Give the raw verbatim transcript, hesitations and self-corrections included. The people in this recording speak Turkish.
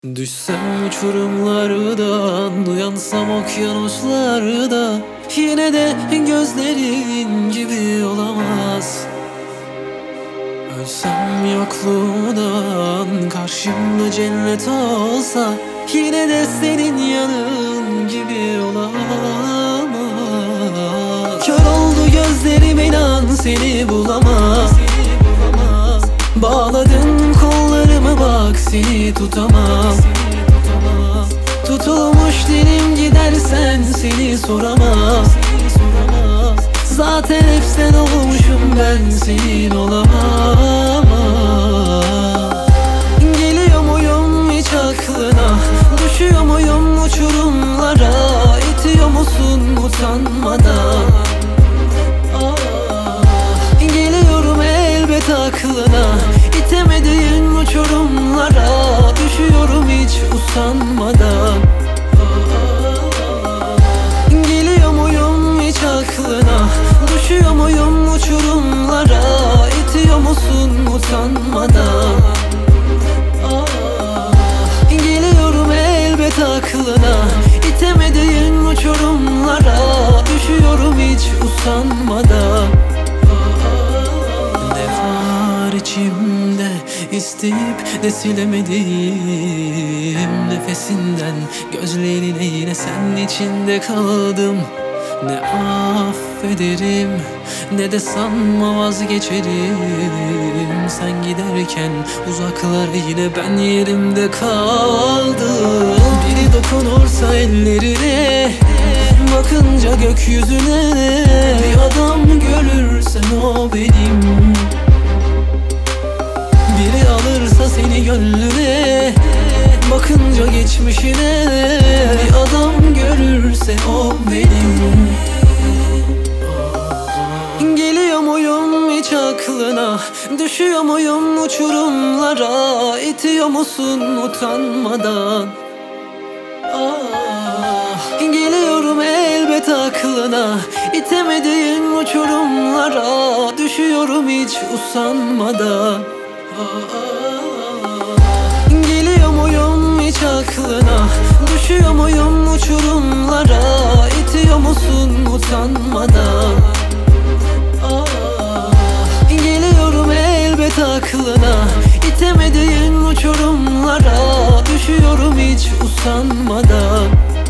Düşsem uçurumlardan, uyansam okyanuslarda, yine de gözlerin gibi olamaz. Ölsem yokluğundan, karşımda cennet olsa, yine de senin yanın gibi olamaz. Kör oldu gözlerim, inan seni bulamaz. Bağladın kollarımı, bak seni tutamam. Tutulmuş dilim, gidersen seni soramaz. Zaten hep sen olmuşum, ben senin olamam. Geliyor muyum hiç aklına? Düşüyor muyum uçurumlara? İtiyor musun utanmadan? Geliyorum elbet aklına, İtemediğin uçurumlara düşüyorum hiç usanmadan. Geliyor muyum hiç aklına? Düşüyor muyum uçurumlara? İtiyor musun utanmadan? Geliyorum elbet aklına, İtemediğin uçurumlara düşüyorum hiç usanmadan. İçimde isteyip de silemediğim nefesinden, gözlerine yine sen içinde kaldım. Ne affederim ne de sanma vazgeçerim. Sen giderken uzaklara yine ben yerimde kaldım. Biri dokunursa ellerine, bakınca gökyüzüne, bir adam görürsen o benim. Biri alırsa seni gönlüne, bakınca geçmişine, bir adam görürse o benim. Geliyor muyum hiç aklına? Düşüyor muyum uçurumlara? İtiyor musun utanmadan? Ah, geliyorum elbet aklına, İtemediğin uçurumlara düşüyorum hiç usanmadan. Geliyor muyum hiç aklına? Düşüyor muyum uçurumlara? İtiyor musun utanmadan? Geliyorum elbet aklına, İtemediğin uçurumlara düşüyorum hiç usanmadan.